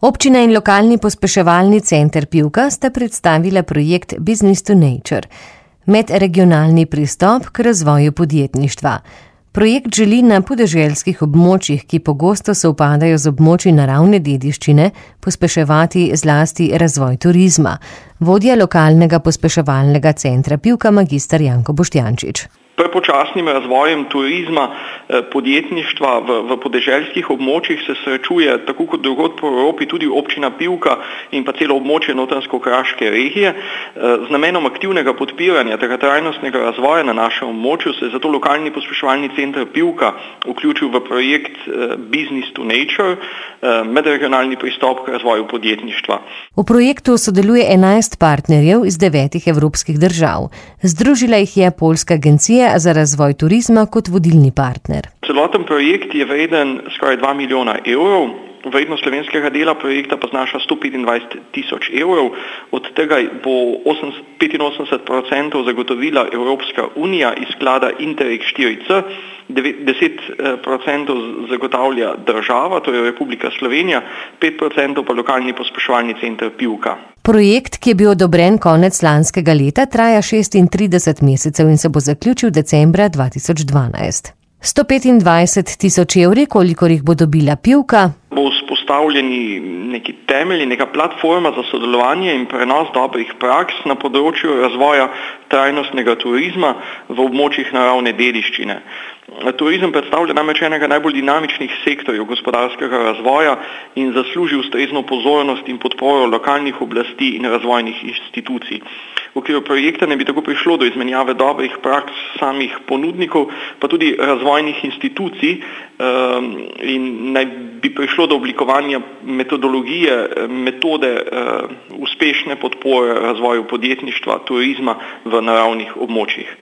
Občina in lokalni pospeševalni center Pivka sta predstavila projekt Business to Nature, medregionalni pristop k razvoju podjetništva. Projekt želi na podeželskih območjih, ki pogosto sovpadajo z območji naravne dediščine, pospeševati zlasti razvoj turizma. Vodja lokalnega pospeševalnega centra Pivka magister Janko Boštjančič. Prepočasnim razvojem turizma, podjetništva v podeželskih območjih se srečuje, tako kot drugod po Evropi, tudi občina Pivka in pa celo območje Notranjsko-kraške regije. Z namenom aktivnega podpiranja tega trajnostnega razvoja na našem območju se je zato lokalni pospeševalni center Pivka vključil v projekt Business to Nature, medregionalni pristop k razvoju podjetništva. V projektu sodeluje 11 partnerjev iz 9 evropskih držav. Združila jih je poljska agencija za razvoj turizma kot vodilni partner. Celoten projekt je vreden skoraj 2 milijona evrov. Vrednost slovenskega dela projekta pa znaša 125.000 evrov, od tega bo 85% zagotovila Evropska unija iz sklada Interreg 4C, 10% zagotavlja država, to je Republika Slovenija, 5% pa lokalni pospeševalni center Pivka. Projekt, ki je bil odobren konec lanskega leta, traja 36 mesecev in se bo zaključil decembra 2012. 125.000 evri, kolikor jih bo dobila Pivka, bo vzpostavljeni neki temelji, neka platforma za sodelovanje in prenos dobrih praks na področju razvoja trajnostnega turizma v območjih naravne dediščine. Turizem predstavlja namreč enega najbolj dinamičnih sektorjev gospodarskega razvoja in zasluži ustrezno pozornost in podporo lokalnih oblasti in razvojnih institucij. V okviru projekta ne bi tako prišlo do izmenjave dobrih praks samih ponudnikov, pa tudi razvojnih institucij in naj bi prišlo do oblikovanja metodologije, metode uspešne podpore razvoju podjetništva, turizma v naravnih območjih.